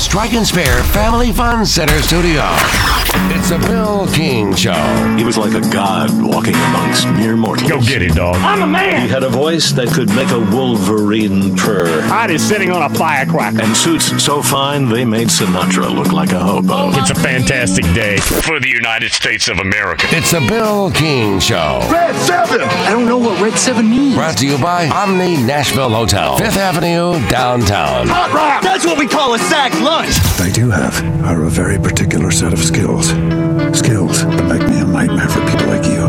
Strike and Spare Family Fun Center studio. It's a Bill King Show. He was like a god walking amongst mere mortals. Go get it, dog. I'm a man. He had a voice that could make a wolverine purr. Heidi is sitting on a firecracker. And suits so fine they made Sinatra look like a hobo. It's a fantastic day for the United States of America. It's a Bill King Show. Red 7! I don't know what Red 7 means. Brought to you by Omni Nashville Hotel, 5th Avenue, downtown. Hot rock! That's what we call a sack lunch. What I do have are a very particular set of skills. Skills that make me a nightmare for people like you.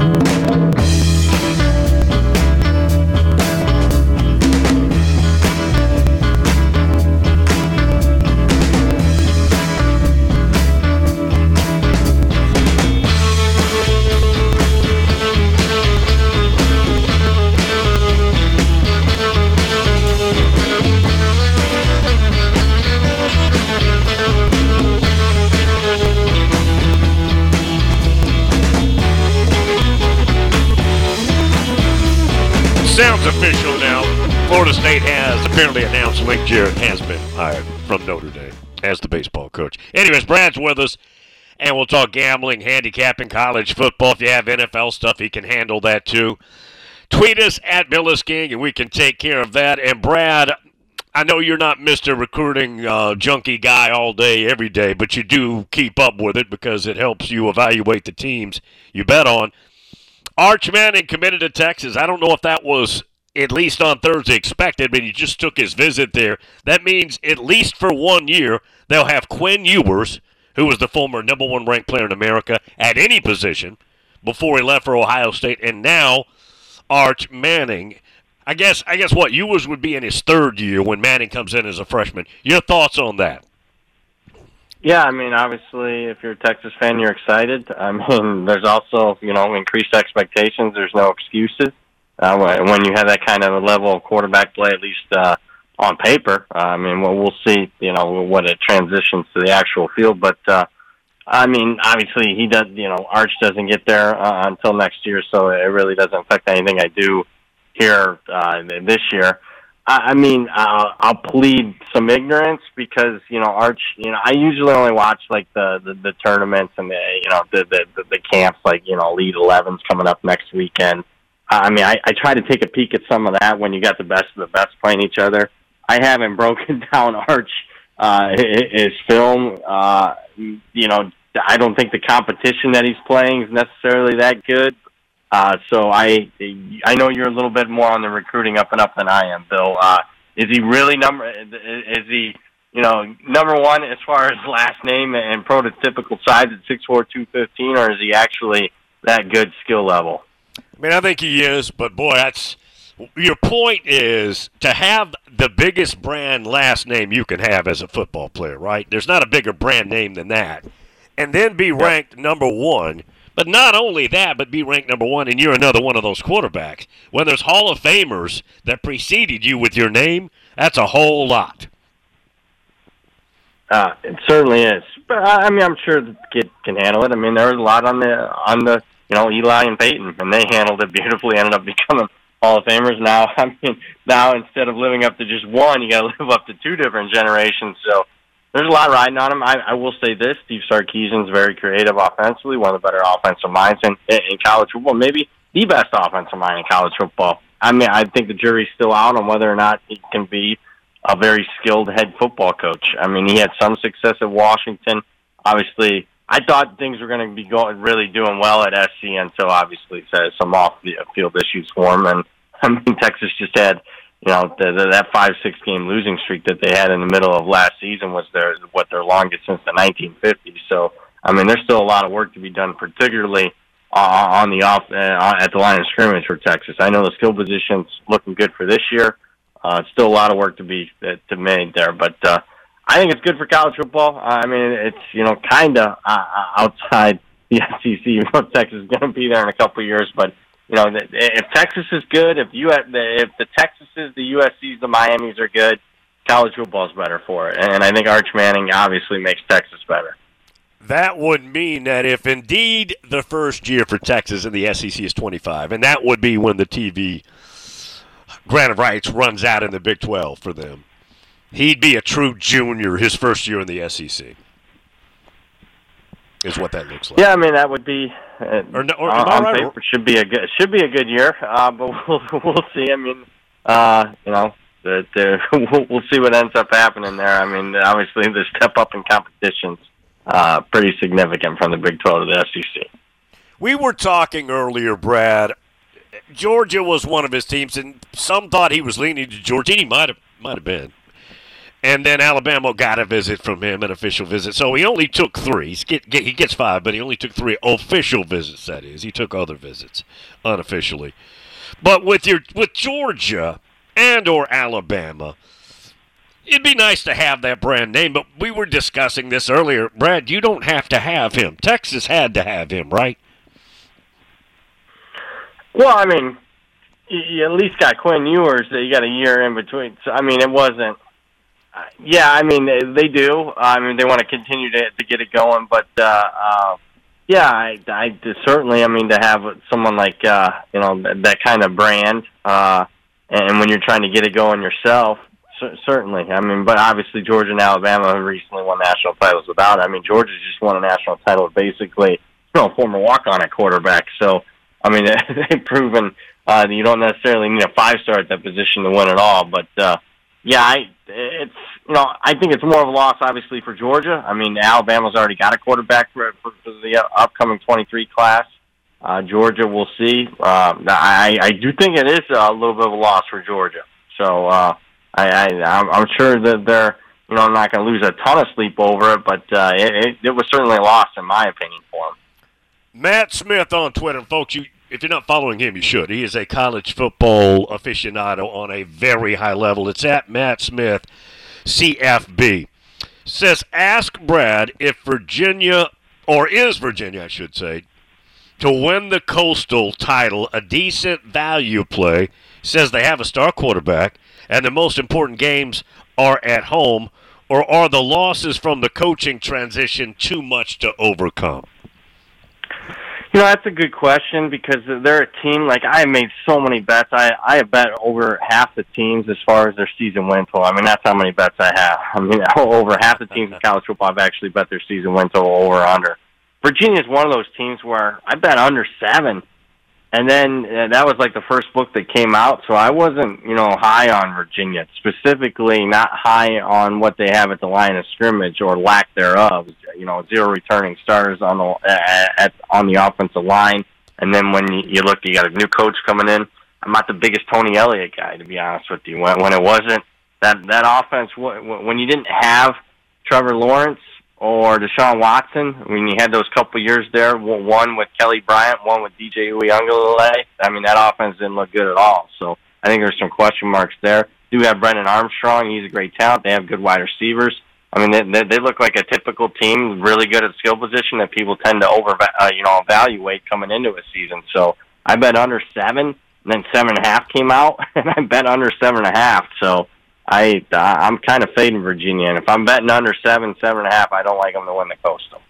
Sounds official now. Florida State has apparently announced Link Jarrett has been hired from Notre Dame as the baseball coach. Anyways, Brad's with us, and we'll talk gambling, handicapping, college football. If you have NFL stuff, he can handle that too. Tweet us at Billis King, and we can take care of that. And Brad, I know you're not Mr. Recruiting junkie guy all day, every day, but you do keep up with it because it helps you evaluate the teams you bet on. Arch Manning committed to Texas. I don't know if that was, at least on Thursday, expected, but he just took his visit there. That means, at least for 1 year, they'll have Quinn Ewers, who was the former number one ranked player in America at any position before he left for Ohio State, and now Arch Manning. I guess what, Ewers would be in his third year when Manning comes in as a freshman. Your thoughts on that? Yeah, I mean, obviously, if you're a Texas fan, you're excited. I mean, there's also, increased expectations. There's no excuses. When you have that kind of a level of quarterback play, at least on paper, we'll see, what it transitions to the actual field. But, obviously, he does, Arch doesn't get there until next year, so it really doesn't affect anything I do here this year. I'll plead some ignorance because, Arch, I usually only watch like the tournaments and the camps, like, Elite 11's coming up next weekend. I try to take a peek at some of that when you got the best of the best playing each other. I haven't broken down Arch, his film. I don't think the competition that he's playing is necessarily that good. So I know you're a little bit more on the recruiting up and up than I am, Bill. Is he really number one as far as last name and prototypical size at 6'4", 215, or is he actually that good skill level? I think he is, but boy, your point is to have the biggest brand last name you can have as a football player, right? There's not a bigger brand name than that. And then be ranked number one. But not only that, but be ranked number one, and you're another one of those quarterbacks. When there's Hall of Famers that preceded you with your name, that's a whole lot. It certainly is. But I'm sure the kid can handle it. There was a lot on the Eli and Peyton, and they handled it beautifully. Ended up becoming Hall of Famers. Now instead of living up to just one, you got to live up to two different generations. So there's a lot riding on him. I will say this: Steve Sarkisian's very creative offensively, one of the better offensive minds in college football, maybe the best offensive mind in college football. I think the jury's still out on whether or not he can be a very skilled head football coach. He had some success at Washington. Obviously, I thought things were going to be really doing well at SC until obviously some off-field issues for him. And Texas just had, that 5-6 game losing streak that they had in the middle of last season was their longest since the 1950s. So, there's still a lot of work to be done, particularly at the line of scrimmage for Texas. I know the skill position's looking good for this year. It's still a lot of work to be made there, but I think it's good for college football. It's kind of outside the SEC. Texas is going to be there in a couple of years, but if Texas is good, if the Texases, the USC's, the Miamis are good, college football's better for it. And I think Arch Manning obviously makes Texas better. That would mean that if indeed the first year for Texas in the SEC is 25, and that would be when the TV grant of rights runs out in the Big 12 for them, He'd be a true junior his first year in the SEC. Is what that looks like. Yeah, I mean that would be on right? Paper should be a good year, but we'll see. I mean, we'll see what ends up happening there. I mean, obviously the step up in competition's pretty significant from the Big 12 to the SEC. We were talking earlier, Brad. Georgia was one of his teams, and some thought he was leaning to Georgia. He might have been. And then Alabama got a visit from him, an official visit. So he only took 3. He gets 5, but he only took 3 official visits, that is. He took other visits unofficially. But with Georgia and or Alabama, it'd be nice to have that brand name. But we were discussing this earlier. Brad, you don't have to have him. Texas had to have him, right? Well, I mean, you at least got Quinn Ewers. You got a year in between. So, I mean, it wasn't. Yeah, I mean, they do. I mean, they want to continue to get it going. But, yeah, I certainly, I mean, to have someone like, that kind of brand, and when you're trying to get it going yourself, certainly. I mean, but obviously Georgia and Alabama have recently won national titles without it. I mean, Georgia's just won a national title with basically, former walk-on at quarterback. So, I mean, they've proven you don't necessarily need a 5-star at that position to win it all. But, yeah, I think it's more of a loss, obviously, for Georgia. I mean, Alabama's already got a quarterback for the upcoming 23 class. Georgia, we'll see. I do think it is a little bit of a loss for Georgia. So I'm sure that they're, not going to lose a ton of sleep over it, but it was certainly a loss, in my opinion, for them. Matt Smith on Twitter. Folks, if you're not following him, you should. He is a college football aficionado on a very high level. It's at Matt Smith, CFB. Says, ask Brad if Virginia, or is Virginia, I should say, to win the Coastal title a decent value play. Says they have a star quarterback, and the most important games are at home, or are the losses from the coaching transition too much to overcome? That's a good question because they're a team, like I have made so many bets. I have bet over half the teams as far as their season win total. I mean, that's how many bets I have. I mean, over half the teams in college football have actually bet their season win total over or under. Virginia is one of those teams where I bet under 7. And then that was like the first book that came out, so I wasn't, high on Virginia, specifically not high on what they have at the line of scrimmage or lack thereof. 0 returning starters on the offensive line, and then when you look, you got a new coach coming in. I'm not the biggest Tony Elliott guy, to be honest with you. When it wasn't that offense, when you didn't have Trevor Lawrence or Deshaun Watson, when you had those couple years there, one with Kelly Bryant, one with DJ Uiagalelei, I mean, that offense didn't look good at all. So I think there's some question marks there. Do have Brennan Armstrong. He's a great talent. They have good wide receivers. I mean, they look like a typical team, really good at skill position that people tend to evaluate coming into a season. So I bet under 7, and then 7.5 came out, and I bet under 7.5. So I'm kind of fading Virginia, and if I'm betting under 7, 7.5, I don't like them to win the Coastal.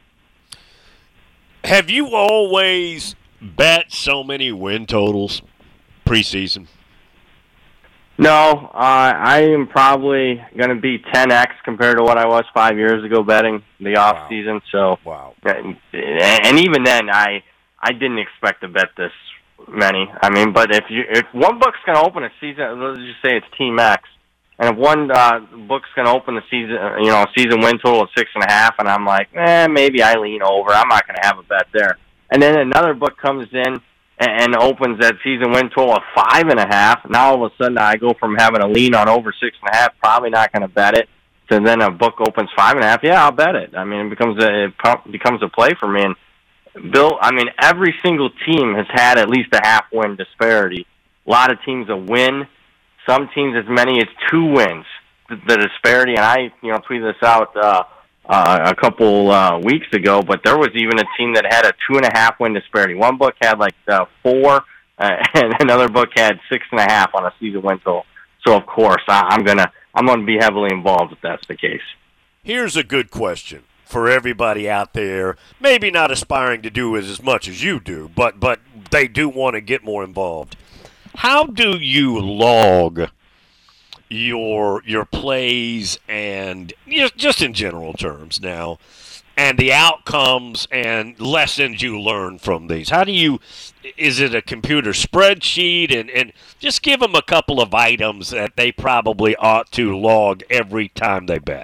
Have you always bet so many win totals preseason? No, I am probably going to be 10x compared to what I was 5 years ago betting the off season. So, wow. And even then, I didn't expect to bet this many. I mean, but if one book's going to open a season, let's just say it's Team X, and if one book's going to open the season, season win total at 6.5, and I'm like, maybe I lean over. I'm not going to have a bet there. And then another book comes in and opens that season win total of 5.5. Now all of a sudden I go from having a lean on over 6.5, probably not going to bet it, to then a book opens 5.5. Yeah, I'll bet it. I mean, it becomes a play for me. And Bill, I mean, every single team has had at least a half-win disparity. A lot of teams a win. Some teams as many as 2 wins. The disparity, and I tweeted this out a couple weeks ago, but there was even a team that had a 2.5 win disparity. One book had 4, and another book had 6.5 on a season win total. So of course I'm gonna be heavily involved if that's the case. Here's a good question for everybody out there, maybe not aspiring to do as much as you do, but they do want to get more involved. How do you log your plays and just in general terms now, and the outcomes and lessons you learn from these? How do you – is it a computer spreadsheet? And just give them a couple of items that they probably ought to log every time they bet.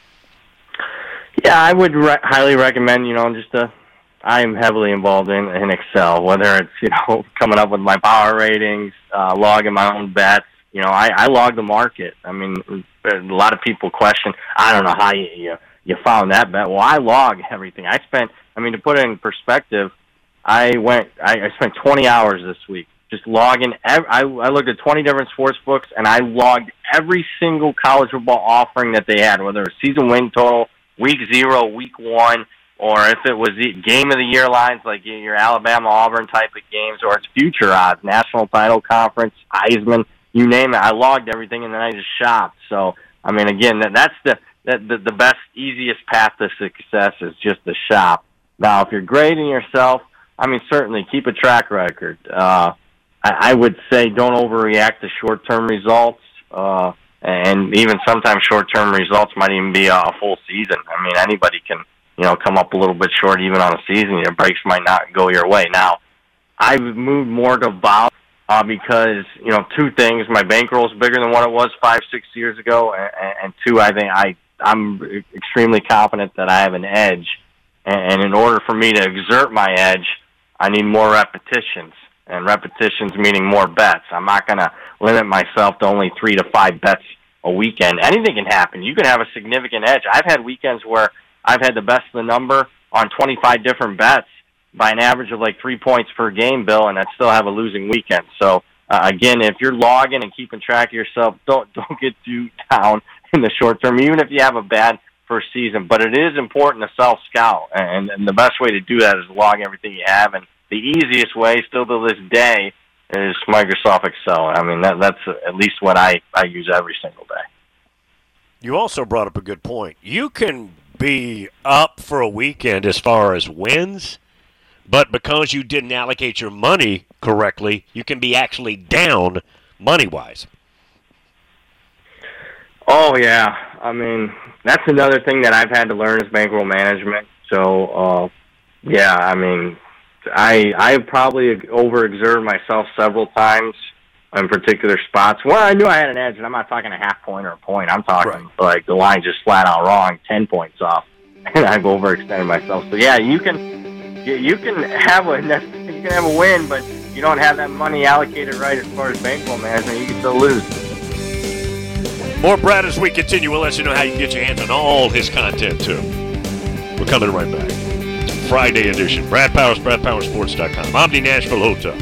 Yeah, I would highly recommend, I'm heavily involved in Excel, whether it's, coming up with my power ratings, logging my own bets. I log the market. I mean, a lot of people question, I don't know how you found that bet. Well, I log everything. To put it in perspective, I spent 20 hours this week just logging. I looked at 20 different sports books, and I logged every single college football offering that they had, whether it was season win total, week 0, week 1, or if it was the game of the year lines like your Alabama-Auburn type of games, or it's future odds, national title conference, Heisman, you name it. I logged everything, and then I just shopped. So, again, that's the best, easiest path to success is just to shop. Now, if you're grading yourself, certainly keep a track record. I would say don't overreact to short-term results. And even sometimes short-term results might even be a full season. Anybody can, come up a little bit short even on a season. Your breaks might not go your way. Now, I've moved more to vol because, two things. My bankroll is bigger than what it was 5-6 years ago. And two, I think I'm extremely confident that I have an edge. And in order for me to exert my edge, I need more repetitions. And repetitions meaning more bets. I'm not going to limit myself to only 3 to 5 bets a weekend. Anything can happen. You can have a significant edge. I've had weekends where I've had the best of the number on 25 different bets by an average of 3 points per game, Bill, and I'd still have a losing weekend. So, again, if you're logging and keeping track of yourself, don't get too down in the short term, even if you have a bad first season. But it is important to self-scout, and the best way to do that is log everything you have. And the easiest way, still to this day, is Microsoft Excel. That's at least what I use every single day. You also brought up a good point. You can be up for a weekend as far as wins, but because you didn't allocate your money correctly, you can be actually down money-wise. Oh, yeah. That's another thing that I've had to learn is bankroll management. So, I probably overexerted myself several times in particular spots. Well, I knew I had an edge, and I'm not talking a half point or a point. I'm talking like the line just flat out wrong, 10 points off, and I've overextended myself. So yeah, you can have a win, but you don't have that money allocated right as far as bankroll management. You can still lose. More Brad as we continue. We'll let you know how you can get your hands on all his content too. We're coming right back. Friday edition. Brad Powers, BradPowerSports.com. Omni Nashville Hotel.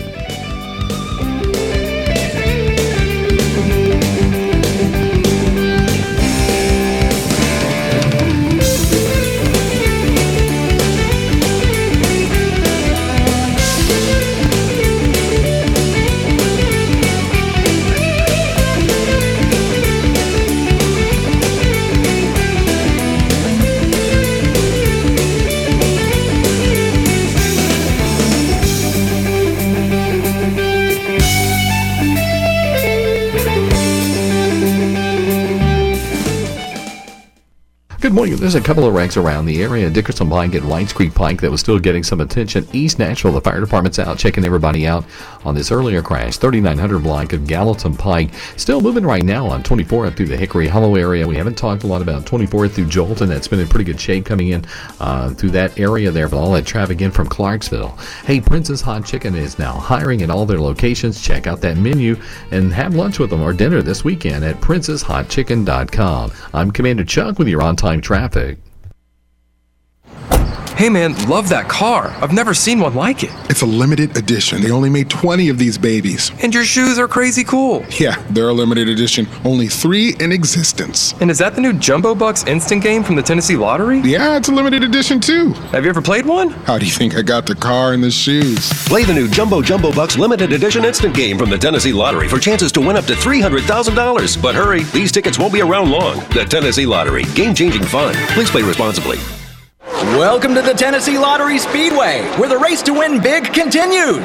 Good morning. There's a couple of wrecks around the area. Dickerson Pike and Whites Creek Pike that was still getting some attention. East Nashville, the fire department's out checking everybody out on this earlier crash. 3900 block of Gallatin Pike. Still moving right now on 24th through the Hickory Hollow area. We haven't talked a lot about 24th through Jolton. That's been in pretty good shape coming in through that area there. But all that traffic in from Clarksville. Hey, Prince's Hot Chicken is now hiring at all their locations. Check out that menu and have lunch with them or dinner this weekend at princeshotchicken.com. I'm Commander Chuck with your on-time traffic. Hey man, love that car. I've never seen one like it. It's a limited edition. They only made 20 of these babies. And your shoes are crazy cool. Yeah, they're a limited edition. Only 3 in existence. And is that the new Jumbo Bucks instant game from the Tennessee Lottery? Yeah, it's a limited edition too. Have you ever played one? How do you think I got the car and the shoes? Play the new Jumbo Bucks limited edition instant game from the Tennessee Lottery for chances to win up to $300,000. But hurry, these tickets won't be around long. The Tennessee Lottery. Game-changing fun. Please play responsibly. Welcome to the Tennessee Lottery Speedway, where the race to win big continues.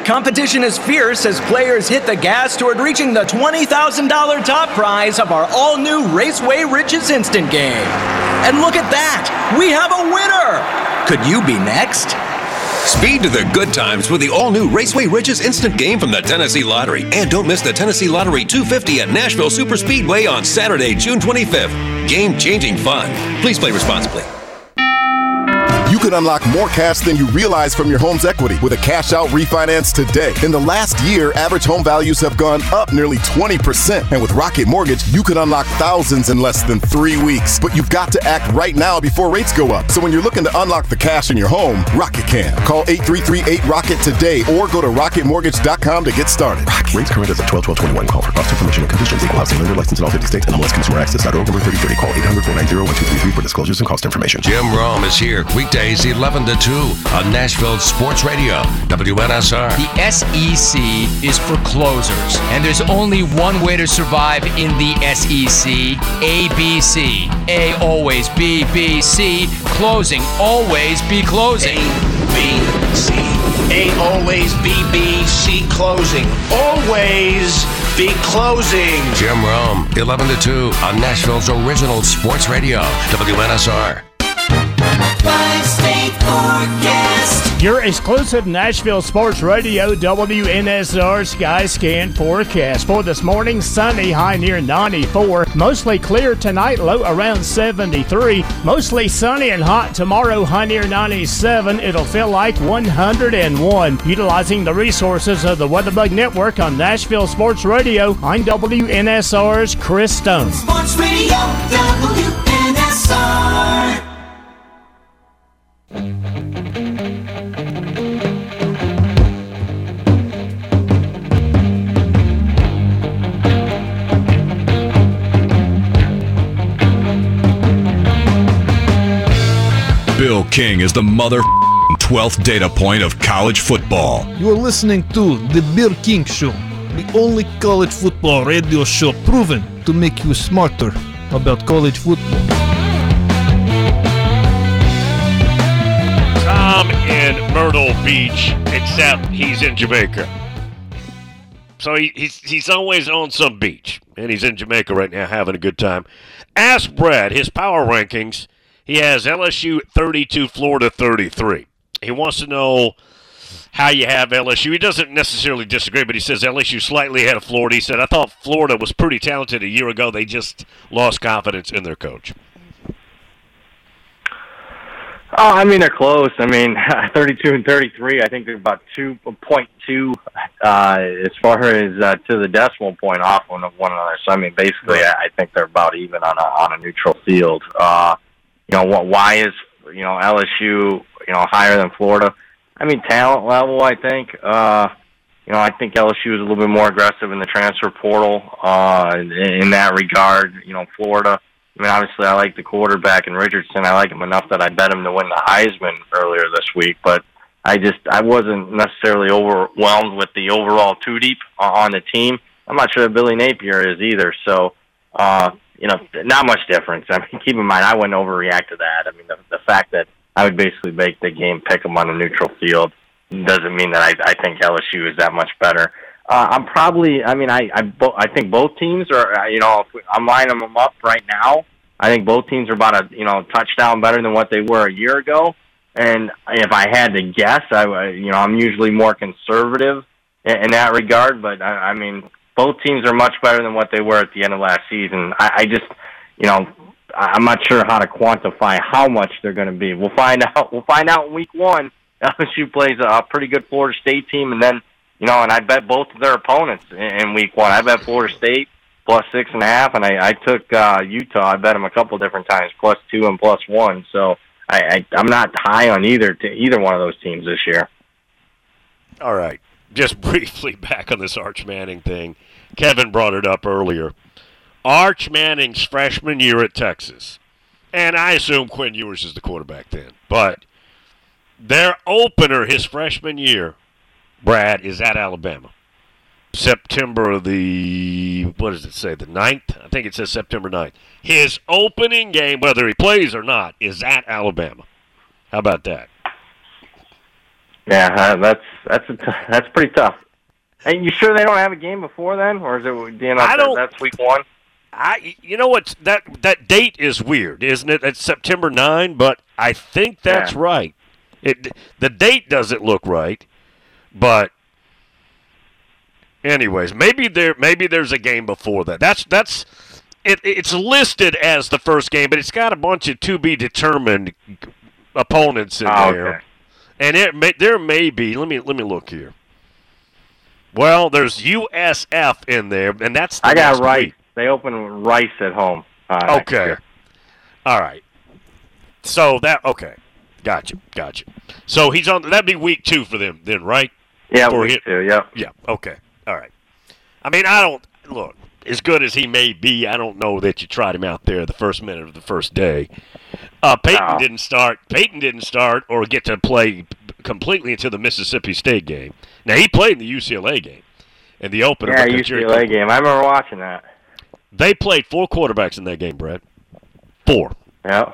Competition is fierce as players hit the gas toward reaching the $20,000 top prize of our all-new Raceway Riches Instant Game. And look at that! We have a winner! Could you be next? Speed to the good times with the all-new Raceway Riches Instant Game from the Tennessee Lottery. And don't miss the Tennessee Lottery 250 at Nashville Superspeedway on Saturday, June 25th. Game-changing fun. Please play responsibly. You can unlock more cash than you realize from your home's equity with a cash-out refinance today. In the last year, average home values have gone up nearly 20%. And with Rocket Mortgage, you can unlock thousands in less than 3 weeks. But you've got to act right now before rates go up. So when you're looking to unlock the cash in your home, Rocket can. Call 8338-ROCKET today or go to rocketmortgage.com to get started. Rocket. Rates current as of 12/12/21. Call for cost information and conditions. Equal housing lender license in all 50 states. NMLSConsumerAccess.org number 3030. Call 800-490-1233 for disclosures and cost information. Jim Rome is here weekdays 11 to 2 on Nashville Sports Radio, WNSR. The SEC is for closers, and there's only one way to survive in the SEC, ABC. A always B, B, C, closing, always be closing. ABC. A always B, B, C, closing, always be closing. Jim Rome, 11 to 2 on Nashville's original sports radio, WNSR. Five-state forecast. Your exclusive Nashville Sports Radio WNSR Sky Scan forecast. For this morning, sunny, high near 94. Mostly clear tonight, low around 73. Mostly sunny and hot tomorrow, high near 97. It'll feel like 101. Utilizing the resources of the WeatherBug Network on Nashville Sports Radio, I'm WNSR's Chris Stone. Sports Radio WNSR. Bill King is the mother 12th data point of college football. You are listening to The Bill King Show, the only college football radio show proven to make you smarter about college football. Tom in Myrtle Beach, except he's in Jamaica. So he's always on some beach, and he's in Jamaica right now having a good time. Ask Brad his power rankings. He has LSU at 32, Florida 33. He wants to know how you have LSU. He doesn't necessarily disagree, but he says LSU slightly ahead of Florida. He said, I thought Florida was pretty talented a year ago. They just lost confidence in their coach. Oh, I mean, they're close. I mean, 32 and 33, I think they're about 2.2 as far as to the decimal point off one another. So, I mean, basically, I think they're about even on a neutral field. Why is, LSU, higher than Florida? I mean, talent level, I think. I think LSU is a little bit more aggressive in the transfer portal in that regard. Florida, I mean, obviously I like the quarterback in Richardson. I like him enough that I bet him to win the Heisman earlier this week. But I wasn't necessarily overwhelmed with the overall two-deep on the team. I'm not sure that Billy Napier is either. So, not much difference. I mean, keep in mind, I wouldn't overreact to that. I mean, the fact that I would basically make the game pick them on a neutral field doesn't mean that I think LSU is that much better. I think both teams are, I'm lining them up right now. I think both teams are about a touchdown better than what they were a year ago. And if I had to guess, I'm usually more conservative in that regard. But, I mean, both teams are much better than what they were at the end of last season. I'm not sure how to quantify how much they're going to be. We'll find out. We'll find out in week one. LSU plays a pretty good Florida State team, and then, and I bet both of their opponents in week one. I bet Florida State plus 6.5, and I took Utah. I bet them a couple different times, +2 and +1. So I'm not high on either one of those teams this year. All right. Just briefly back on this Arch Manning thing. Kevin brought it up earlier. Arch Manning's freshman year at Texas, and I assume Quinn Ewers is the quarterback then, but their opener his freshman year, Brad, is at Alabama. September the 9th? I think it says September 9th. His opening game, whether he plays or not, is at Alabama. How about that? Yeah, that's pretty tough. And you sure they don't have a game before then, or is it that's week 1? You know what? That date is weird, isn't it? It's September 9, but I think that's right. The date doesn't look right, but anyways, maybe there's a game before that. It's listed as the first game, but it's got a bunch of to be determined opponents in there. Okay. And there may be. Let me look here. Well, there's USF in there, and that's the I got next Rice. week. They open Rice at home. Okay. All right. So okay. Gotcha. So he's on. That'd be week 2 for them then, right? Yeah, week 2. Yep. Yeah. Okay. All right. I mean, I don't look as good as he may be. I don't know that you tried him out there the first minute of the first day. Peyton didn't start or get to play completely until the Mississippi State game. Now he played in the UCLA game and the opener. Yeah, UCLA game. I remember watching that. They played 4 quarterbacks in that game, Brett. 4. Yeah.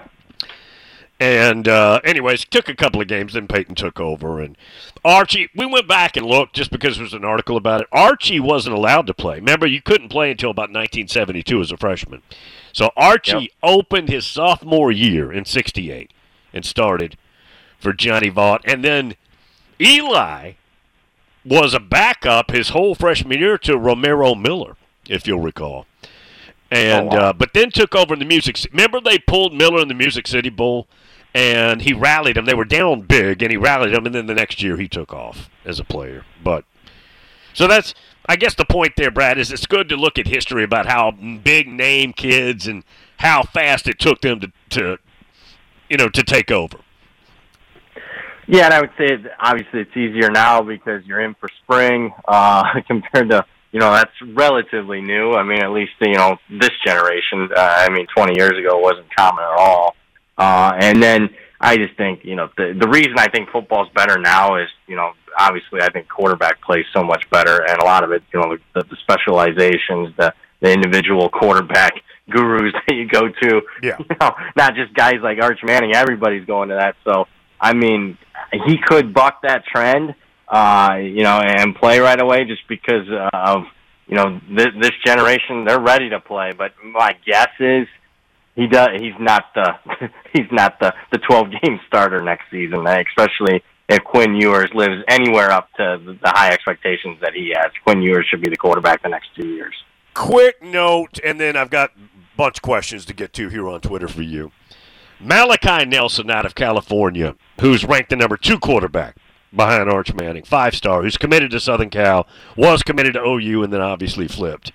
And anyways, took a couple of games, then Peyton took over. And Archie, we went back and looked just because there was an article about it. Archie wasn't allowed to play. Remember, you couldn't play until about 1972 as a freshman. So Archie opened his sophomore year in 68 and started for Johnny Vaught. And then Eli was a backup his whole freshman year to Romero Miller, if you'll recall. And but then took over in the Music City. Remember they pulled Miller in the Music City Bowl, and he rallied them. They were down big, and he rallied them, and then the next year he took off as a player. But so that's, I guess the point there, Brad, is it's good to look at history about how big name kids and how fast it took them to take over. Yeah, and I would say obviously it's easier now because you're in for spring compared to. That's relatively new. I mean, at least, this generation, 20 years ago wasn't common at all. And then I just think, the reason I think football's better now is, obviously I think quarterback plays so much better. And a lot of it, the specializations, the individual quarterback gurus that you go to, not just guys like Arch Manning, everybody's going to that. So, I mean, he could buck that trend. And play right away just because of, this generation, they're ready to play. But my guess is he's not the 12-game starter next season, especially if Quinn Ewers lives anywhere up to the high expectations that he has. Quinn Ewers should be the quarterback the next 2 years. Quick note, and then I've got a bunch of questions to get to here on Twitter for you. Malachi Nelson out of California, who's ranked the number 2 quarterback behind Arch Manning, 5-star, who's committed to Southern Cal, was committed to OU, and then obviously flipped.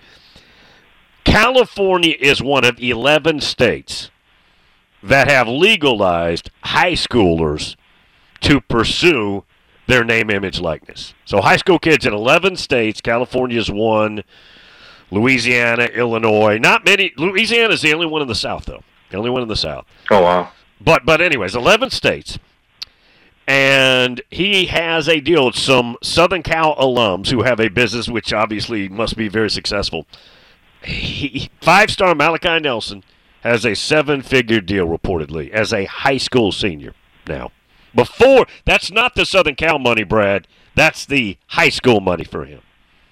California is one of 11 states that have legalized high schoolers to pursue their name, image, likeness. So high school kids in 11 states, California's one, Louisiana, Illinois, not many. Louisiana's the only one in the South, though. The only one in the South. Oh, wow. But anyways, 11 states. And he has a deal with some Southern Cal alums who have a business which obviously must be very successful. 5-star Malachi Nelson has a 7-figure deal reportedly as a high school senior now. Before, that's not the Southern Cal money, Brad. That's the high school money for him.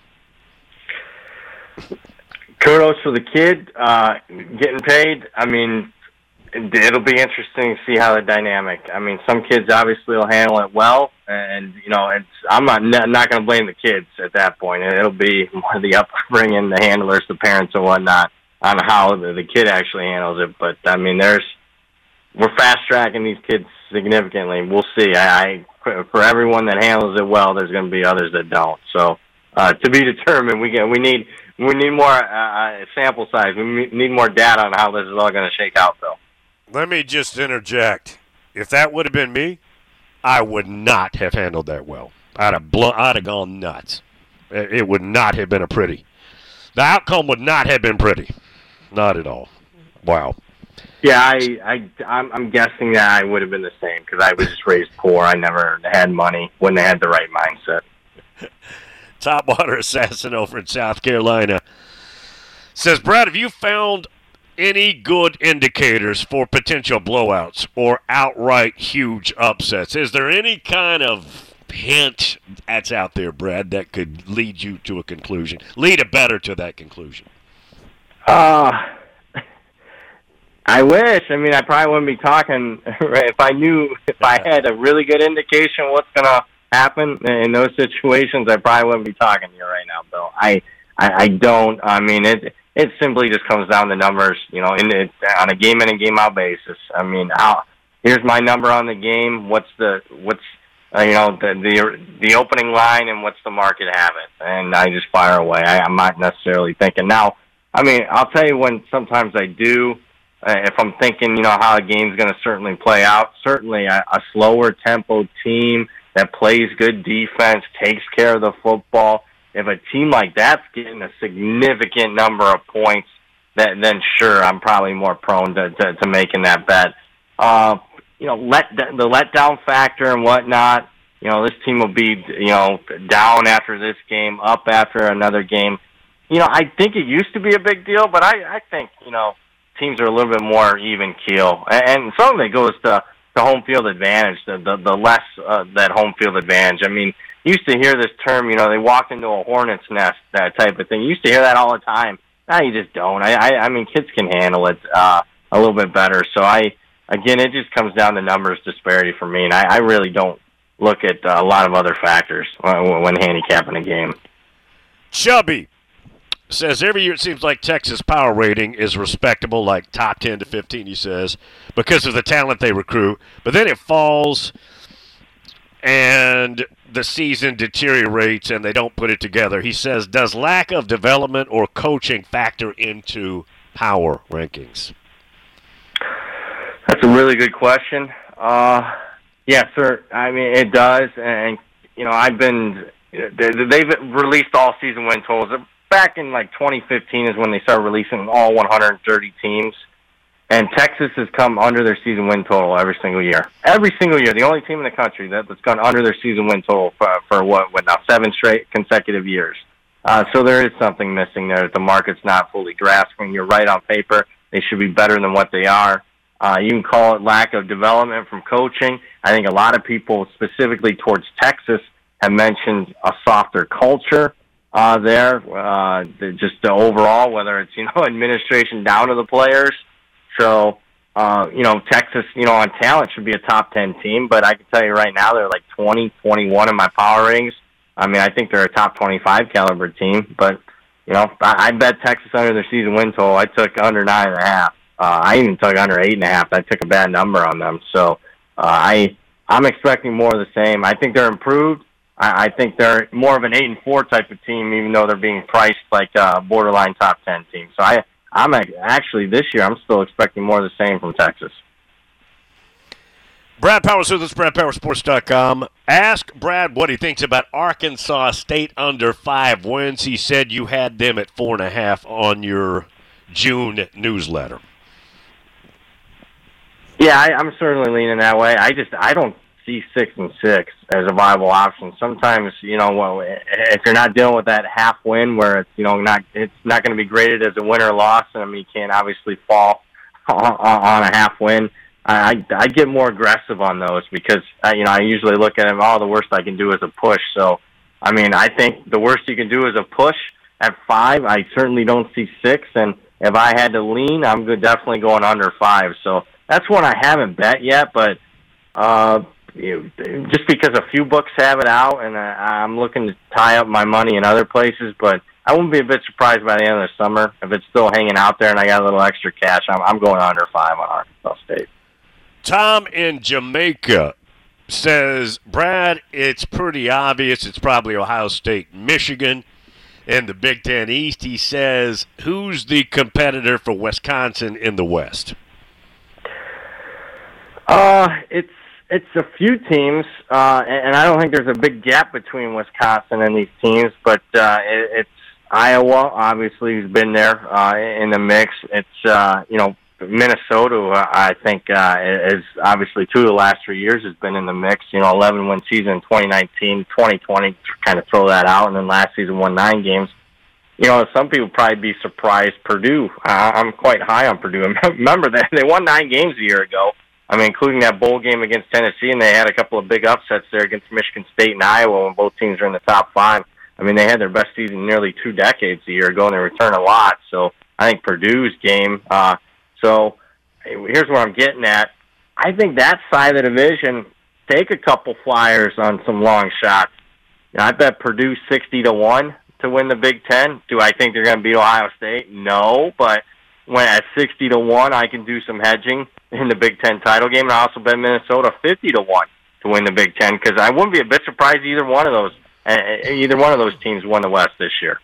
Kudos for the kid getting paid. I mean, it'll be interesting to see how the dynamic. I mean, some kids obviously will handle it well, and I'm not going to blame the kids at that point. It'll be more the upbringing, the handlers, the parents, and whatnot on how the kid actually handles it. But I mean, we're fast tracking these kids significantly. We'll see. For everyone that handles it well, there's going to be others that don't. So to be determined, we need more sample size. We need more data on how this is all going to shake out, though. Let me just interject. If that would have been me, I would not have handled that well. I'd have gone nuts. It would not have been the outcome would not have been pretty. Not at all. Wow. Yeah, I'm guessing that I would have been the same because I was just raised poor. I never had money, wouldn't have had the right mindset. Topwater Assassin over in South Carolina says, Brad, have you found any good indicators for potential blowouts or outright huge upsets? Is there any kind of hint that's out there, Brad, that could lead you to a conclusion? Lead a better to that conclusion. I wish. I mean, I probably wouldn't be talking if I had a really good indication of what's going to happen in those situations. I probably wouldn't be talking to you right now, Bill. I don't. I mean, it simply just comes down to numbers, on a game in and game out basis. I mean, here's my number on the game. What's the opening line, and what's the market have it? And I just fire away. I'm not necessarily thinking now. I mean, I'll tell you when sometimes I do. If I'm thinking, how a game's going to certainly play out, certainly a slower tempo team that plays good defense, takes care of the football. If a team like that's getting a significant number of points, then sure, I'm probably more prone to making that bet. The letdown factor and whatnot. This team will be, down after this game, up after another game. I think it used to be a big deal, but I think, teams are a little bit more even keel. And some of it goes to home field advantage, the less that home field advantage. I mean, you used to hear this term, they walked into a hornet's nest, that type of thing. You used to hear that all the time. Now you just don't. I mean, kids can handle it a little bit better. So, again, it just comes down to numbers disparity for me, and I really don't look at a lot of other factors when handicapping a game. Chubby says every year it seems like Texas power rating is respectable, like top 10 to 15, he says, because of the talent they recruit. But then it falls and the season deteriorates and they don't put it together. He says, does lack of development or coaching factor into power rankings? That's a really good question. Yeah, sir. I mean, it does. And, they've released all season win totals. Back in 2015 is when they started releasing all 130 teams, and Texas has come under their season win total every single year. Every single year, the only team in the country that's gone under their season win total for what now 7 straight consecutive years. So there is something missing there that the market's not fully grasping. You're right on paper; they should be better than what they are. You can call it lack of development from coaching. I think a lot of people, specifically towards Texas, have mentioned a softer culture. Just the overall, whether it's, administration down to the players. So, Texas, on talent should be a top 10 team, but I can tell you right now, they're like 20, 21 in my power ratings. I mean, I think they're a top 25 caliber team, but, I bet Texas under their season win total. I took under 9.5. I even took under 8.5. I took a bad number on them. So, I'm expecting more of the same. I think they're improved. I think they're more of an 8-4 type of team, even though they're being priced like a borderline top 10 team. So I'm actually this year I'm still expecting more of the same from Texas. Brad Powers with us, BradPowerSports.com. Ask Brad what he thinks about Arkansas State under 5 wins. He said you had them at 4.5 on your June newsletter. Yeah, I'm certainly leaning that way. I don't see 6-6 as a viable option. Sometimes, if you're not dealing with that half win where it's, it's not going to be graded as a win or loss, and I mean, you can't obviously fall on a half win. I get more aggressive on those because, I usually look at them, the worst I can do is a push. So, I mean, I think the worst you can do is a push at 5. I certainly don't see 6, and if I had to lean, I'm definitely going under 5. So that's one I haven't bet yet, but just because a few books have it out, and I'm looking to tie up my money in other places, but I wouldn't be a bit surprised by the end of the summer if it's still hanging out there and I got a little extra cash. I'm going under 5 on Arkansas State. Tom in Jamaica says, Brad, it's pretty obvious it's probably Ohio State, Michigan, in the Big Ten East. He says, who's the competitor for Wisconsin in the West? It's a few teams, and I don't think there's a big gap between Wisconsin and these teams, but it's Iowa, obviously, who's been there in the mix. It's, Minnesota, I think, is obviously 2 of the last 3 years has been in the mix. 11-win season in 2019, 2020, kind of throw that out, and then last season won 9 games. Some people probably be surprised. Purdue, I'm quite high on Purdue. Remember that they won 9 games a year ago. I mean, including that bowl game against Tennessee, and they had a couple of big upsets there against Michigan State and Iowa when both teams are in the top 5. I mean, they had their best season in nearly 2 decades a year ago, and they return a lot. So I think Purdue's game. So here's what I'm getting at. I think that side of the division, take a couple flyers on some long shots. I bet Purdue 60-1 to win the Big Ten. Do I think they're going to beat Ohio State? No, but when at 60-1, I can do some hedging in the Big Ten title game. And I also bet Minnesota 50-1 to win the Big Ten, because I wouldn't be a bit surprised either one of those teams won the West this year.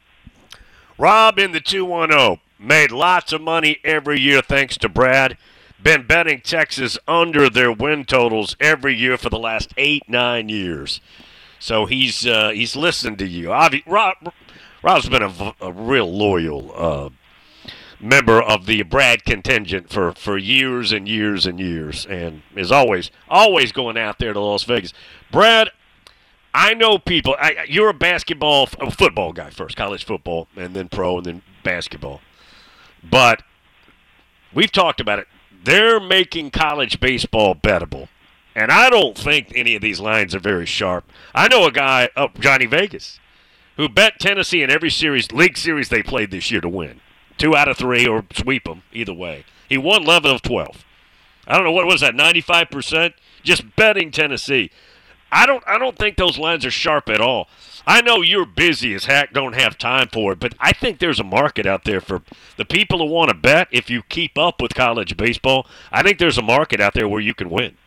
Rob in the 210 made lots of money every year thanks to Brad. Been betting Texas under their win totals every year for the last 8-9 years. So he's listened to you. Rob's been a real loyal member of the Brad contingent for years and years and years, and is always going out there to Las Vegas. Brad, I know people. You're a football guy first, college football, and then pro, and then basketball. But we've talked about it. They're making college baseball bettable. And I don't think any of these lines are very sharp. I know a guy, Johnny Vegas, who bet Tennessee in every league series they played this year to win. 2 out of 3 or sweep them, either way. He won 11 of 12. I don't know, what was that, 95%? Just betting Tennessee. I don't think those lines are sharp at all. I know you're busy as heck, don't have time for it, but I think there's a market out there for the people who want to bet. If you keep up with college baseball, I think there's a market out there where you can win.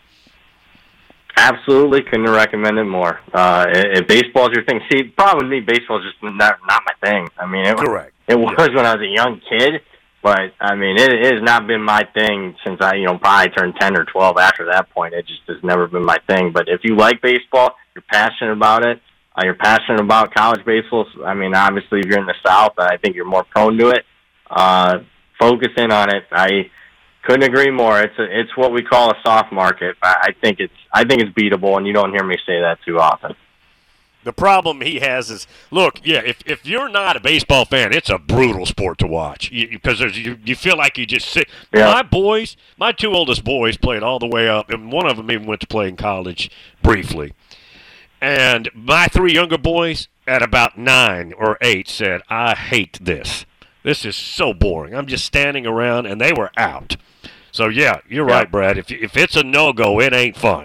Absolutely, couldn't recommend it more. If baseball's your thing, see, the problem with me, baseball's just not my thing. I mean, Correct. It was when I was a young kid, but I mean, it has not been my thing since I, probably turned 10 or 12. After that point, it just has never been my thing. But if you like baseball, you're passionate about it. You're passionate about college baseball. I mean, obviously, if you're in the South, I think you're more prone to it. Focus in on it. I couldn't agree more. It's what we call a soft market. I think it's beatable, and you don't hear me say that too often. The problem he has is, look, yeah, if you're not a baseball fan, it's a brutal sport to watch because you feel like you just sit. Yeah. My 2 oldest boys played all the way up, and one of them even went to play in college briefly. And my 3 younger boys at about 9 or 8 said, I hate this. This is so boring. I'm just standing around, and they were out. So, yeah, you're right, Brad. If it's a no-go, it ain't fun.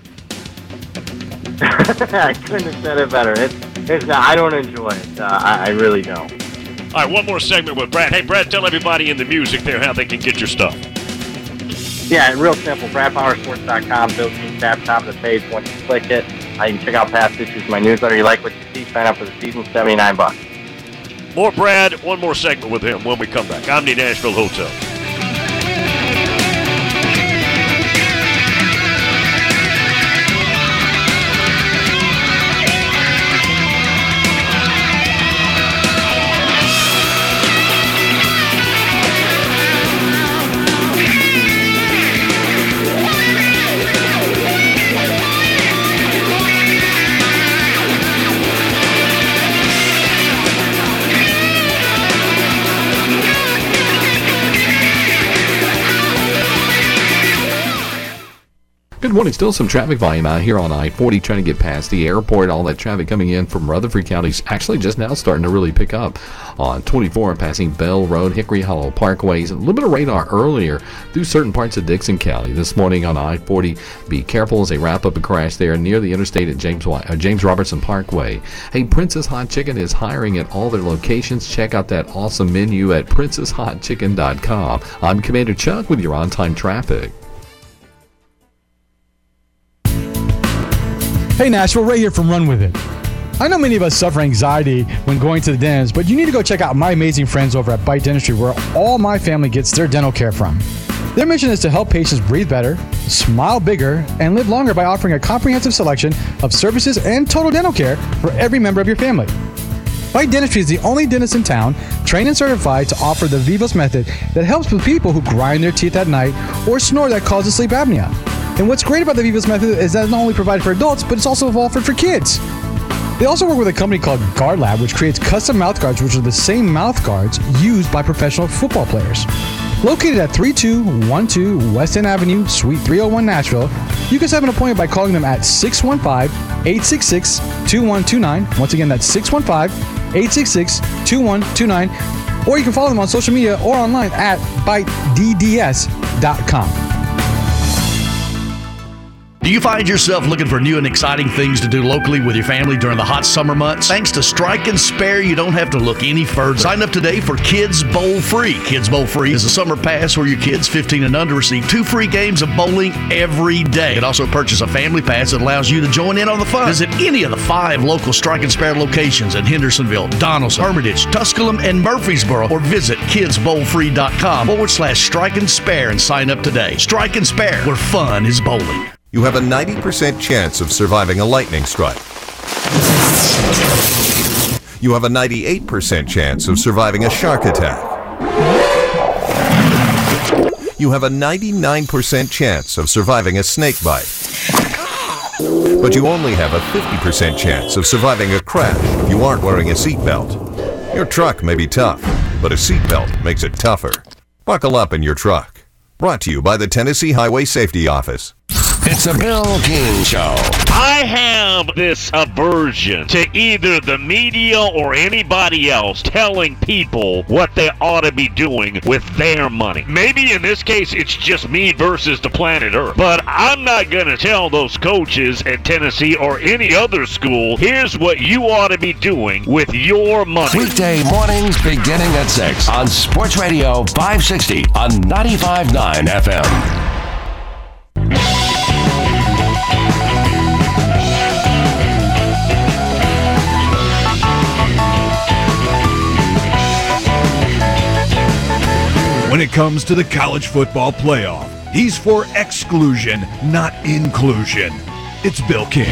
I couldn't have said it better. It's not, I don't enjoy it. I really don't. All right, one more segment with Brad. Hey, Brad, tell everybody in the music there how they can get your stuff. Yeah, real simple. BradPowerSports.com. Bill Team tab, top of the page. Once you click it, you can check out past issues of my newsletter. You like what you see, sign up for the season, $79. More Brad, one more segment with him when we come back. Omni Nashville Hotel. Good morning. Still some traffic volume out here on I-40 trying to get past the airport. All that traffic coming in from Rutherford County is actually just now starting to really pick up on 24 passing Bell Road, Hickory Hollow Parkways. A little bit of radar earlier through certain parts of Dixon County. This morning on I-40, be careful as they wrap up a crash there near the interstate at James Robertson Parkway. Hey, Princess Hot Chicken is hiring at all their locations. Check out that awesome menu at princesshotchicken.com. I'm Commander Chuck with your on-time traffic. Hey Nashville, Ray here from Run With It. I know many of us suffer anxiety when going to the dentist, but you need to go check out my amazing friends over at Bite Dentistry, where all my family gets their dental care from. Their mission is to help patients breathe better, smile bigger, and live longer by offering a comprehensive selection of services and total dental care for every member of your family. Bite Dentistry is the only dentist in town trained and certified to offer the Vivos method that helps with people who grind their teeth at night or snore that causes sleep apnea. And what's great about the Vivos method is that it's not only provided for adults, but it's also offered for kids. They also work with a company called Guard Lab, which creates custom mouth guards, which are the same mouth guards used by professional football players. Located at 3212 West End Avenue, Suite 301, Nashville, you can set an appointment by calling them at 615-866-2129. Once again, that's 615-866-2129. Or you can follow them on social media or online at bitedds.com. Do you find yourself looking for new and exciting things to do locally with your family during the hot summer months? Thanks to Strike and Spare, you don't have to look any further. Sign up today for Kids Bowl Free. Kids Bowl Free is a summer pass where your kids 15 and under receive 2 free games of bowling every day. You can also purchase a family pass that allows you to join in on the fun. Visit any of the 5 local Strike and Spare locations in Hendersonville, Donaldson, Hermitage, Tusculum, and Murfreesboro, or visit kidsbowlfree.com/Strike and Spare and sign up today. Strike and Spare, where fun is bowling. You have a 90% chance of surviving a lightning strike. You have a 98% chance of surviving a shark attack. You have a 99% chance of surviving a snake bite. But you only have a 50% chance of surviving a crash if you aren't wearing a seatbelt. Your truck may be tough, but a seatbelt makes it tougher. Buckle up in your truck. Brought to you by the Tennessee Highway Safety Office. It's a Bill King Show. I have this aversion to either the media or anybody else telling people what they ought to be doing with their money. Maybe in this case it's just me versus the planet Earth. But I'm not going to tell those coaches at Tennessee or any other school, here's what you ought to be doing with your money. Weekday mornings beginning at 6 on Sports Radio 560 on 95.9 FM. When it comes to the college football playoff, he's for exclusion, not inclusion. It's Bill King.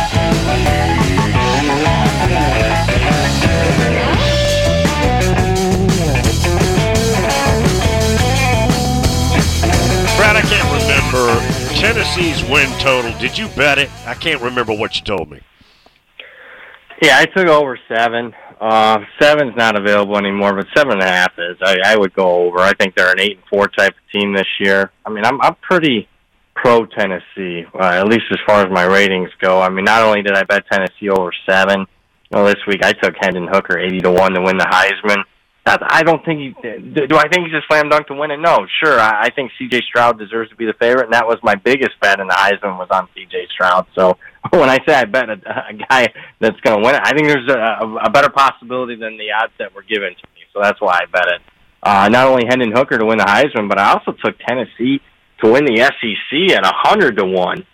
Brad, I can't remember Tennessee's win total. Did you bet it? I can't remember what you told me. Yeah, I took over 7. 7's not available anymore, but 7.5 is. I would go over. I think they're an 8-4 type of team this year. I mean, I'm pretty pro Tennessee, at least as far as my ratings go. I mean, not only did I bet Tennessee over 7, this week I took Hendon Hooker 80-1 to win the Heisman. I don't think do I think he's a slam dunk to win it? No, sure. I think C.J. Stroud deserves to be the favorite, and that was my biggest bet in the Heisman was on C.J. Stroud. So when I say I bet a guy that's going to win it, I think there's a better possibility than the odds that were given to me. So that's why I bet it. Not only Hendon Hooker to win the Heisman, but I also took Tennessee to win the SEC at 100-1.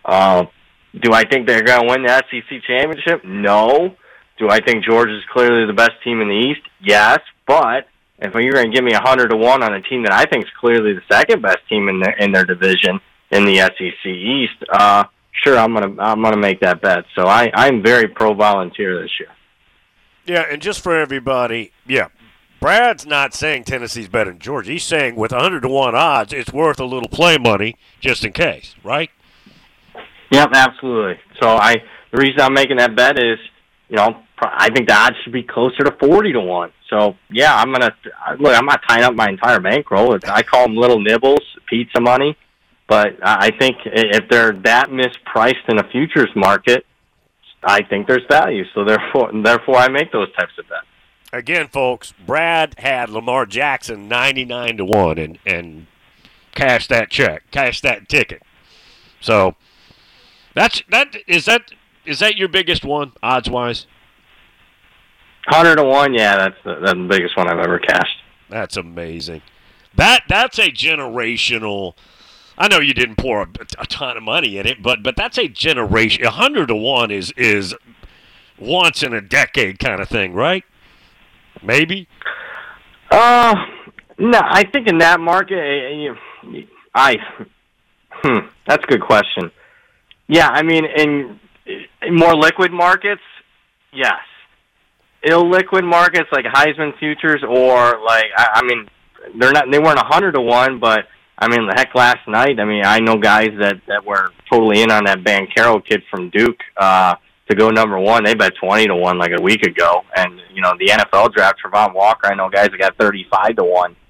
Do I think they're going to win the SEC championship? No. Do I think Georgia's clearly the best team in the East? Yes. But if you're going to give me 100-1 on a team that I think is clearly the second best team in their division in the SEC East, sure, I'm gonna make that bet. So I'm very pro volunteer this year. Yeah, and just for everybody, Brad's not saying Tennessee's better than Georgia. He's saying with 100-1 odds, it's worth a little play money just in case, right? Yep, absolutely. So the reason I'm making that bet is, I think the odds should be closer to 40-1. So yeah, I'm not tying up my entire bankroll. I call them little nibbles, pizza money. But I think if they're that mispriced in a futures market, I think there's value. So therefore, I make those types of bets. Again, folks, Brad had Lamar Jackson 99-1 and cashed that check, cashed that ticket. So is that your biggest one, odds wise? 100-1, yeah, that's the biggest one I've ever cashed. That's amazing. That's a generational. I know you didn't pour a ton of money in it, but that's a generation. 100-1 is once in a decade kind of thing, right? Maybe. No, I think in that market, that's a good question. Yeah, I mean, in more liquid markets, yes. Illiquid markets like Heisman futures or they weren't 100-1, but I mean, heck, last night, I know guys that were totally in on that Banchero kid from Duke to go number 1. They bet 20-1 like a week ago. And, the NFL draft, Trevon Walker, I know guys that got 35-1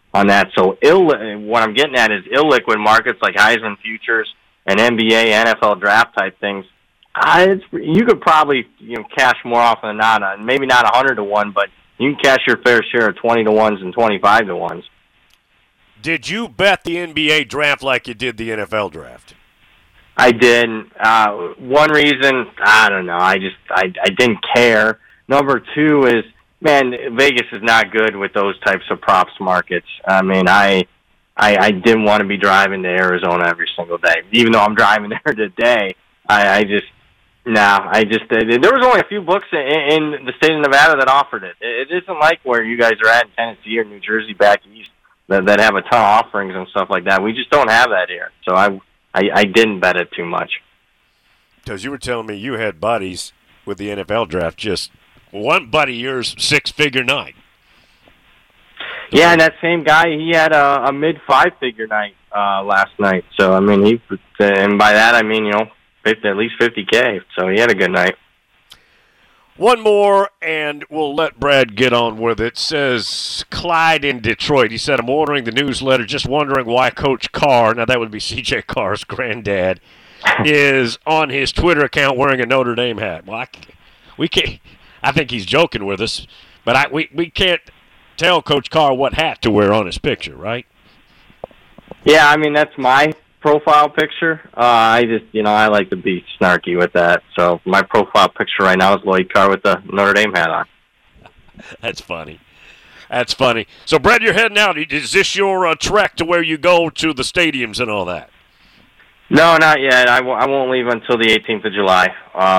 on that. So what I'm getting at is illiquid markets like Heisman futures and NBA, NFL draft type things. You could probably cash more often than not. Maybe not 100 to 1, but you can cash your fair share of 20 to 1s and 25 to 1s. Did you bet the NBA draft like you did the NFL draft? I didn't. One reason, I don't know. I didn't care. Number two is, man, Vegas is not good with those types of props markets. I mean, I didn't want to be driving to Arizona every single day, even though I'm driving there today. There was only a few books in the state of Nevada that offered it. It isn't like where you guys are at in Tennessee or New Jersey back east that have a ton of offerings and stuff like that. We just don't have that here. So I didn't bet it too much. Because you were telling me you had buddies with the NFL draft, just one buddy of yours, 6-figure night. Yeah, and that same guy, he had a mid-5-figure night last night. So, I mean, and by that I mean, at least $50K. So he had a good night. One more, and we'll let Brad get on with it. Says Clyde in Detroit. He said, I'm ordering the newsletter, just wondering why Coach Carr, now that would be C.J. Carr's granddad, is on his Twitter account wearing a Notre Dame hat. Well, we can't. I think he's joking with us, but we can't tell Coach Carr what hat to wear on his picture, right? Yeah, I mean, that's my profile picture. I like to be snarky with that. So my profile picture right now is Lloyd Carr with the Notre Dame hat on. That's funny. That's funny. So, Brad, you're heading out. Is this your trek to where you go to the stadiums and all that? No, not yet. I won't leave until the 18th of July.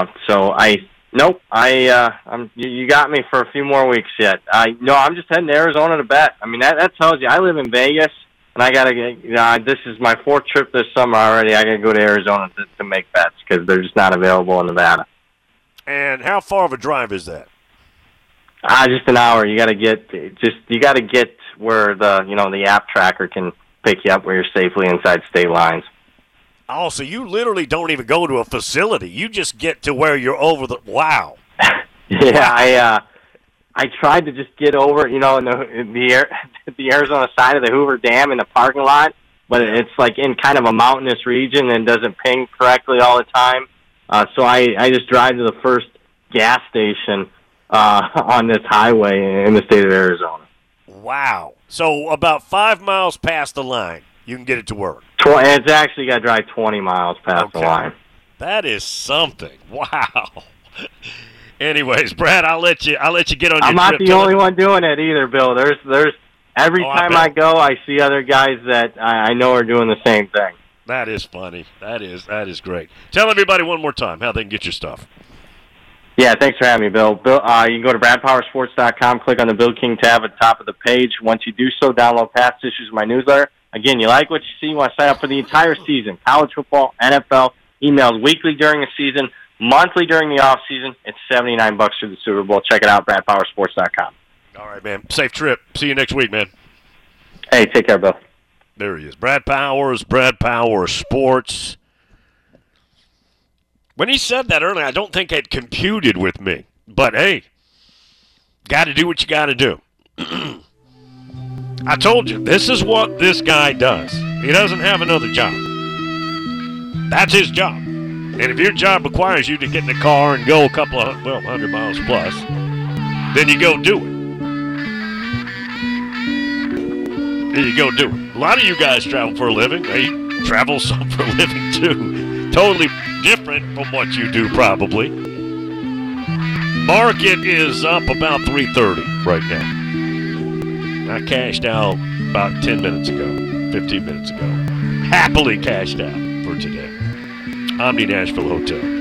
You got me for a few more weeks yet. I'm just heading to Arizona to bet. I mean, that tells you I live in Vegas. And I got to get, this is my 4th trip this summer already. I got to go to Arizona to make bets because they're just not available in Nevada. And how far of a drive is that? Just an hour. You got to get where the app tracker can pick you up where you're safely inside state lines. Oh, so you literally don't even go to a facility. You just get to where you're over the, wow. Yeah, I tried to just get over, in the Arizona side of the Hoover Dam in the parking lot, but it's like in kind of a mountainous region and doesn't ping correctly all the time. So I just drive to the first gas station on this highway in the state of Arizona. Wow. So about 5 miles past the line, you can get it to work. It's actually got to drive 20 miles past the line. That is something. Wow. Anyways, Brad, I'll let you get on your trip. I'm not the only one doing it either, Bill. There's every time I go, I see other guys that I know are doing the same thing. That is funny. That is great. Tell everybody one more time how they can get your stuff. Yeah, thanks for having me, Bill. You can go to BradPowerSports.com, click on the Bill King tab at the top of the page. Once you do so, download past issues of my newsletter. Again, you like what you see, you want to sign up for the entire season. College football, NFL, emails weekly during the season, monthly during the off season. It's $79 through the Super Bowl. Check it out, BradPowerSports.com. All right, man. Safe trip. See you next week, man. Hey, take care, Bill. There he is. Brad Powers, Brad Powers Sports. When he said that earlier, I don't think it computed with me. But, hey, got to do what you got to do. I told you, this is what this guy does. He doesn't have another job. That's his job. And if your job requires you to get in the car and go a couple of, 100 miles plus, then you go do it. Then you go do it. A lot of you guys travel for a living. They travel some for a living, too. Totally different from what you do, probably. Market is up about 3:30 right now. I cashed out about 10 minutes ago, 15 minutes ago. Happily cashed out for today. Omni Nashville Hotel.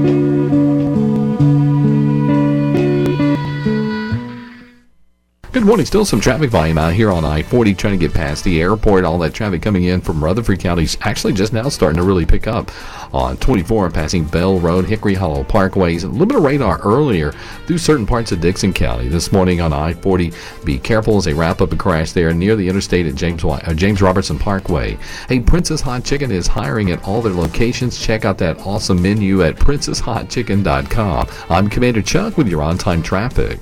Good morning, still some traffic volume out here on I-40 trying to get past the airport. All that traffic coming in from Rutherford County is actually just now starting to really pick up on 24, passing Bell Road, Hickory Hollow Parkways. A little bit of radar earlier through certain parts of Dixon County. This morning on I-40, be careful as they wrap up a crash there near the interstate at James Robertson Parkway. Hey, Princess Hot Chicken is hiring at all their locations. Check out that awesome menu at princesshotchicken.com. I'm Commander Chuck with your on-time traffic.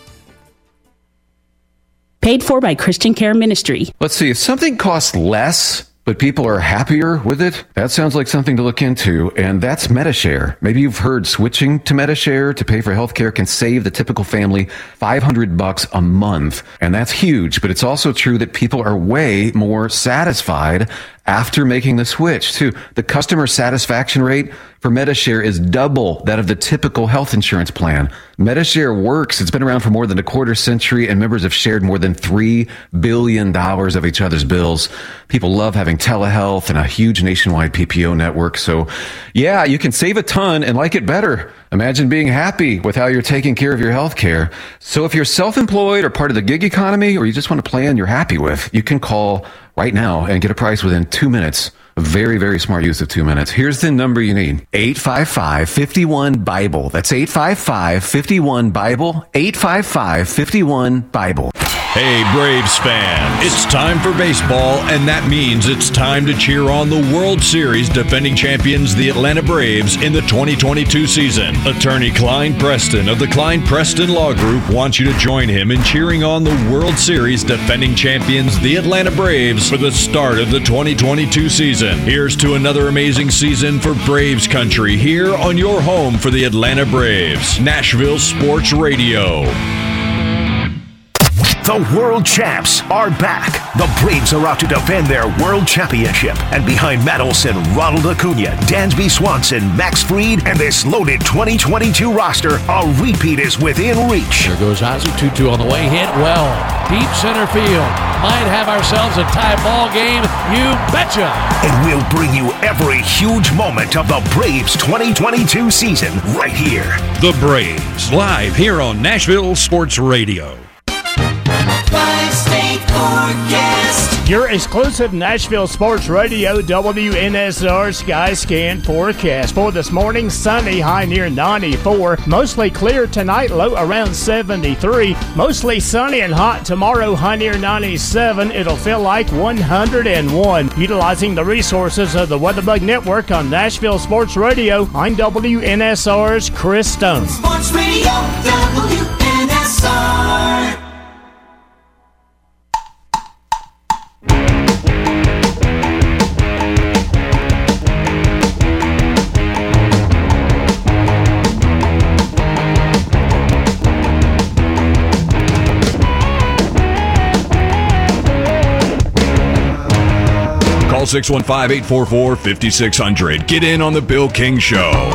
Paid for by Christian Care Ministry. Let's see, if something costs less, but people are happier with it, that sounds like something to look into, and that's Medi-Share. Maybe you've heard switching to Medi-Share to pay for healthcare can save the typical family $500 a month, and that's huge, but it's also true that people are way more satisfied after making the switch, too. The customer satisfaction rate for Medi-Share is double that of the typical health insurance plan. Medi-Share works. It's been around for more than a quarter century, and members have shared more than $3 billion of each other's bills. People love having telehealth and a huge nationwide PPO network. So, yeah, you can save a ton and like it better. Imagine being happy with how you're taking care of your health care. So if you're self-employed or part of the gig economy, or you just want a plan you're happy with, you can call right now and get a price within 2 minutes. A very, very smart use of 2 minutes. Here's the number you need. 855-51-BIBLE. That's 855-51-BIBLE. 855-51-BIBLE. Hey, Braves fan, it's time for baseball, and that means it's time to cheer on the World Series defending champions, the Atlanta Braves, in the 2022 season. Attorney Klein Preston of the Klein Preston Law Group wants you to join him in cheering on the World Series defending champions, the Atlanta Braves, for the start of the 2022 season. Here's to another amazing season for Braves country here on your home for the Atlanta Braves. Nashville Sports Radio. The World Champs are back. The Braves are out to defend their World Championship. And behind Matt Olson, Ronald Acuna, Dansby Swanson, Max Fried, and this loaded 2022 roster, a repeat is within reach. There goes Ozzie, 2-2 on the way, hit well. Deep center field. Might have ourselves a tie ball game. You betcha. And we'll bring you every huge moment of the Braves 2022 season right here. The Braves, live here on Nashville Sports Radio. Five-state forecast. Your exclusive Nashville Sports Radio WNSR Sky Scan forecast. For this morning, sunny, high near 94. Mostly clear tonight, low around 73. Mostly sunny and hot tomorrow, high near 97. It'll feel like 101. Utilizing the resources of the WeatherBug Network on Nashville Sports Radio, I'm WNSR's Chris Stone. Sports Radio WNSR. Call 615-844-5600. Get in on the Bill King Show.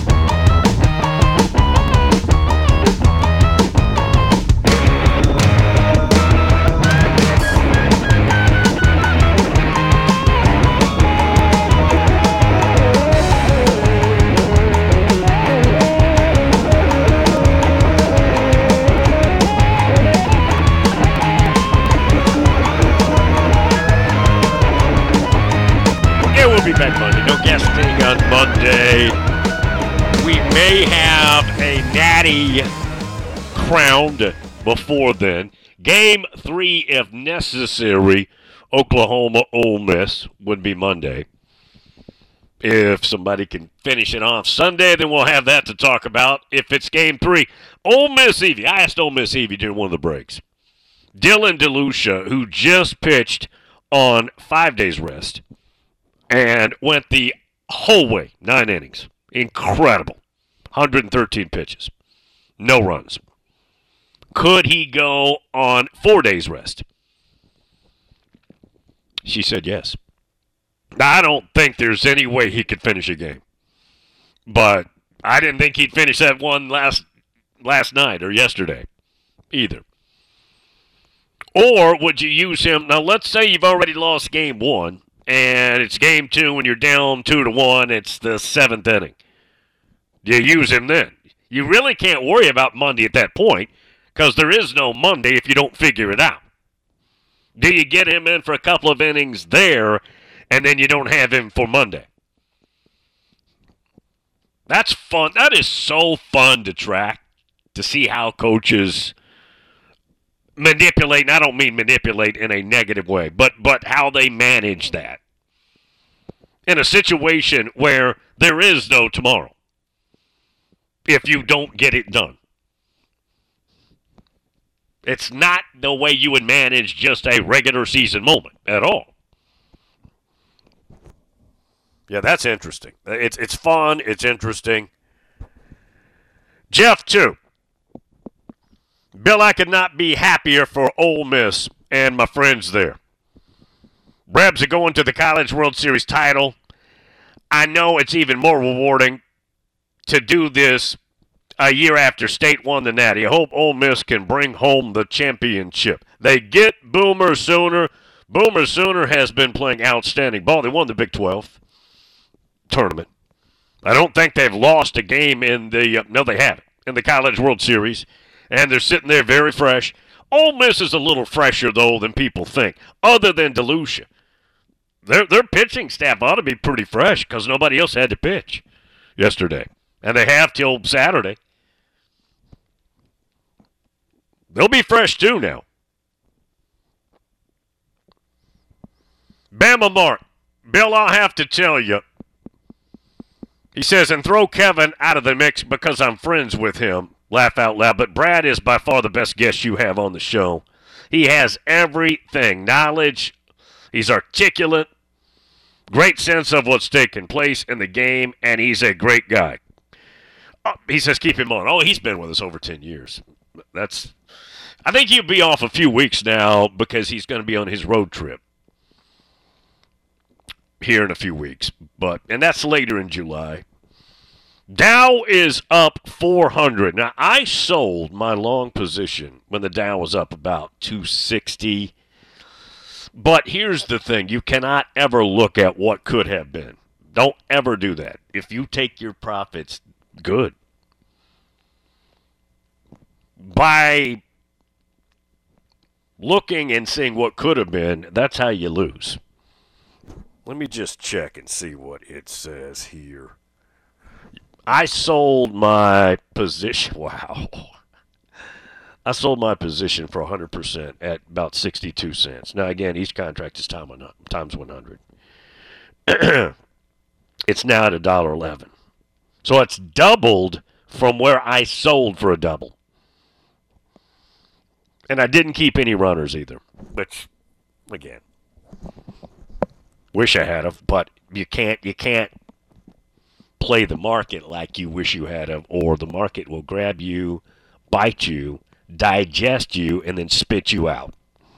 Back Monday. No guesting on Monday. We may have a natty crowned before then. Game 3, if necessary, Oklahoma Ole Miss would be Monday. If somebody can finish it off Sunday, then we'll have that to talk about. If it's Game 3, Ole Miss Evie. I asked Ole Miss Evie during one of the breaks. Dylan DeLucia, who just pitched on 5 days rest, and went the whole way, 9 innings. Incredible. 113 pitches. No runs. Could he go on 4 days rest? She said yes. Now, I don't think there's any way he could finish a game. But I didn't think he'd finish that one last night or yesterday either. Or would you use him? Now, let's say you've already lost Game 1. And it's Game 2 and you're down 2-1. It's the 7th inning. Do you use him then? You really can't worry about Monday at that point. because there is no Monday if you don't figure it out. Do you get him in for a couple of innings there, and then you don't have him for Monday? That's fun. That is so fun to track, to see how coaches manipulate. And I don't mean manipulate in a negative way, but how they manage that in a situation where there is no tomorrow if you don't get it done. It's not the way you would manage just a regular season moment at all. Yeah, that's interesting. It's fun. It's interesting. Jeff, too. Bill, I could not be happier for Ole Miss and my friends there. Rebs are going to the College World Series title. I know it's even more rewarding to do this a year after State won the Natty. I hope Ole Miss can bring home the championship. They get Boomer Sooner. Boomer Sooner has been playing outstanding ball. They won the Big 12 tournament. I don't think they've lost a game in the no, they haven't, in the College World Series, and they're sitting there very fresh. Ole Miss is a little fresher, though, than people think, other than DeLucia. Their pitching staff ought to be pretty fresh because nobody else had to pitch yesterday, and they have till Saturday. They'll be fresh, too, now. Bama Mark. Bill, I'll have to tell you. He says, and throw Kevin out of the mix because I'm friends with him. Laugh out loud. But Brad is by far the best guest you have on the show. He has everything. Knowledge. He's articulate. Great sense of what's taking place in the game. And he's a great guy. He says, keep him on. Oh, he's been with us over 10 years. I think he'll be off a few weeks now because he's going to be on his road trip here in a few weeks. And that's later in July. Dow is up 400. Now, I sold my long position when the Dow was up about 260. But here's the thing. You cannot ever look at what could have been. Don't ever do that. If you take your profits, good. By looking and seeing what could have been, that's how you lose. Let me just check and see what it says here. I sold my position. Wow. I sold my position for 100% at about 62 cents. Now, again, each contract is times 100. It's now at $1.11. So it's doubled from where I sold for a double. And I didn't keep any runners either, which, again, wish I had of, but you can't play the market like you wish you had of, or the market will grab you, bite you, digest you, and then spit you out.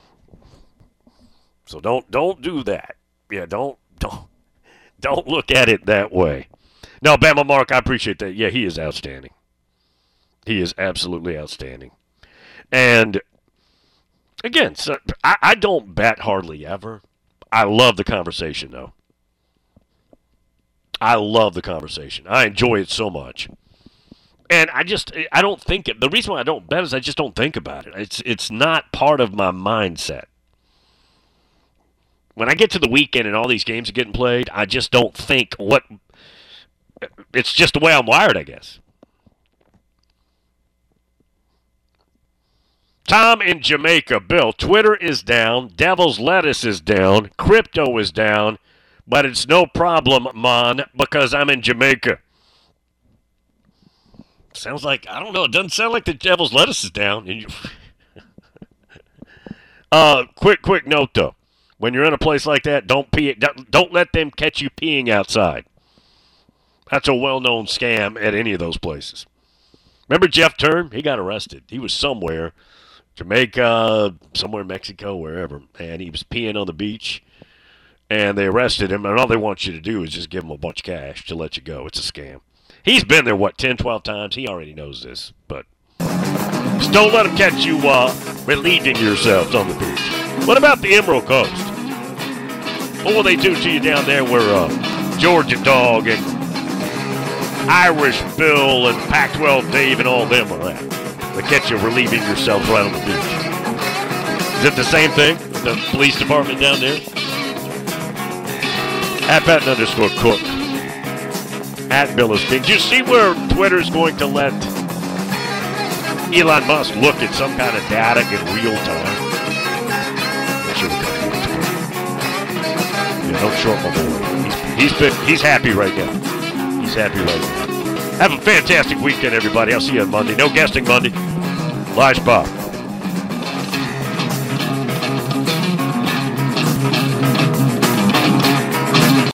So don't do that. Yeah, don't look at it that way. No, Bama Mark, I appreciate that. Yeah, he is outstanding. He is absolutely outstanding. And again, so I don't bet hardly ever. I love the conversation, though. I love the conversation. I enjoy it so much. And I don't think it. The reason why I don't bet is I just don't think about it. It's not part of my mindset. When I get to the weekend and all these games are getting played, I just don't think what. It's just the way I'm wired, I guess. Tom in Jamaica. Bill, Twitter is down. Devil's Lettuce is down. Crypto is down. But it's no problem, man, because I'm in Jamaica. Sounds like, I don't know, it doesn't sound like the Devil's Lettuce is down. Quick note, though. When you're in a place like that, don't let them catch you peeing outside. That's a well-known scam at any of those places. Remember Jeff Turn? He got arrested. He was somewhere, Jamaica, somewhere in Mexico, wherever, and he was peeing on the beach. And they arrested him, and all they want you to do is just give him a bunch of cash to let you go. It's a scam. He's been there, 10, 12 times? He already knows this. But just don't let him catch you relieving yourselves on the beach. What about the Emerald Coast? What will they do to you down there where Georgia Dog and Irish Bill and Pac-12 Dave and all them are at? They catch you relieving yourselves right on the beach. Is it the same thing? The police department down there? At Patton_Cook. At Billis King. Do you see where Twitter's going to let Elon Musk look at some kind of data in real time? Yeah, don't short my boy. He's happy right now. He's happy right now. Have a fantastic weekend, everybody. I'll see you on Monday. No guesting Monday. Lige Bob.